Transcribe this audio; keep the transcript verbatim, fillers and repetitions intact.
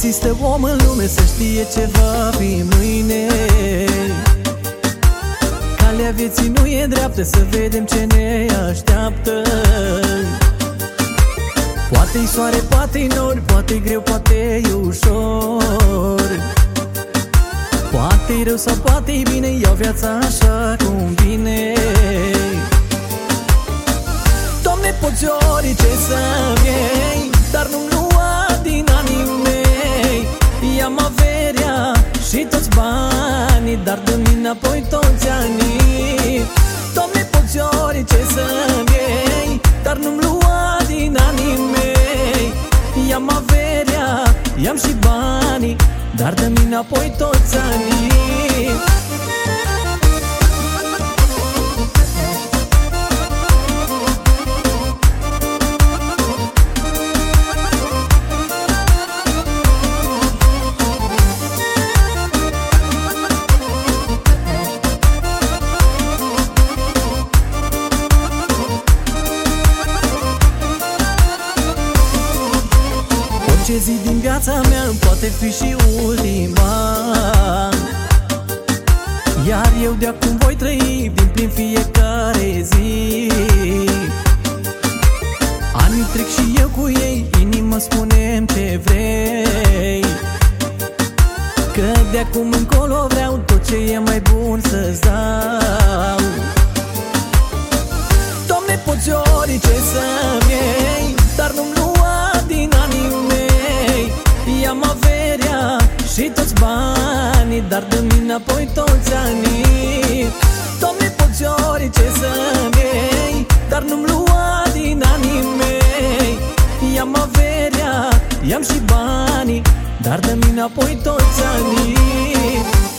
există om în lume să știe ce va fi mâine. Calea vieții nu e dreaptă, să vedem ce ne așteaptă. Poate-i soare, poate-i nori, poate-i greu, poate-i ușor. Poate-i rău sau poate-i bine, iau viața așa cum vine. Doamne, poți orice să-mi iei, dar nu-mi lua din anii mei. I-am averia și toți banii, dar dă-mi înapoi toți anii. Doamne, poți orice să-mi iei, dar nu-mi lua din anii mei. I-am averia, i-am și banii, dar dă-mi înapoi toți anii. Orice zi din viața mea poate fi și ultima, iar eu de acum voi trăi din plin fiecare zi. Anii trec și eu cu ei, inima spune-mi ce vrei, că de acum încolo vreau tot ce e mai bun să-ți dau. Doamne, poți orice să-mi iei, dar nu-mi lua din anii mei. I-am averia și toți banii, dar dă-mi înapoi toți anii. Doamne, poți orice să-mi iei, dar nu-mi lua din anii mei. I-am averia, i-am și banii, dar dă-mi înapoi toți anii.